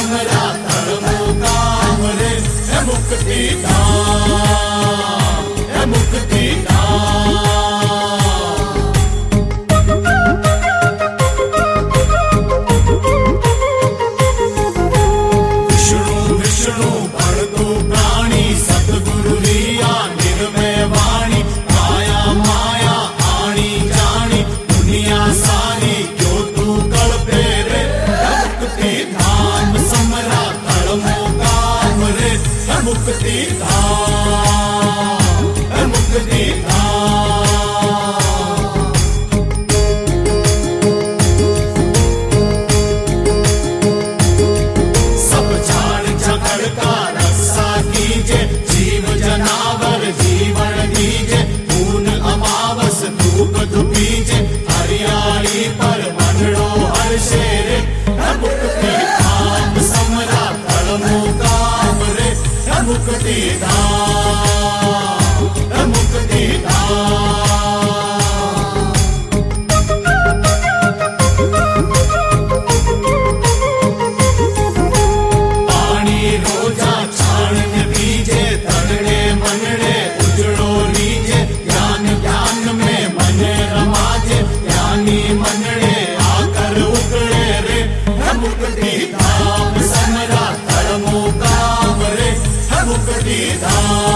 समरा धर्मों काम रे है मुक्ति धाम, है मुक्ति धाम। विष्णु विष्णु भरतो प्राणी सतगुरु रिया निर्मय वाणी माया माया आणी जानी दुनिया सारी क्यों तू कल्पे रे है मुक्ति धाम समरा धर्मों काम रे है मुक्ति धाम, है मुक्ति धाम। सब झाड़ झगड़ का रक्षा कीजे जीव जनावर जीवन दीजे खून अमावस धूप धुपीजे हरियाली पर मंडलो हर शेरे है मुक्ति धाम समरा धर्मों काम रे है मुक्ति धाम, है मुक्ति धाम। पानी रोजा छाण बीजे तगड़े मनड़े उजड़ो लीजे ज्ञान ज्ञान में मन रमाजे ज्ञानी मनड़े आकर उकड़े रे है मुक्ति धाम समरा धर्मों काम रे है मुक्ति धाम।